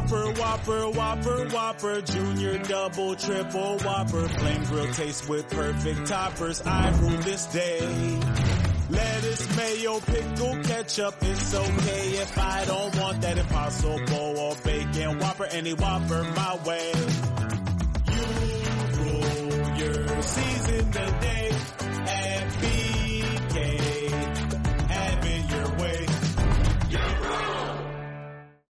Whopper, Whopper, Whopper, Whopper, Junior, Double, Triple, Whopper, Flame Grill taste with perfect toppers. I rule this day. Lettuce, mayo, pickle, ketchup, it's okay if I don't want that Impossible or bacon Whopper, any Whopper my way. You rule your season, then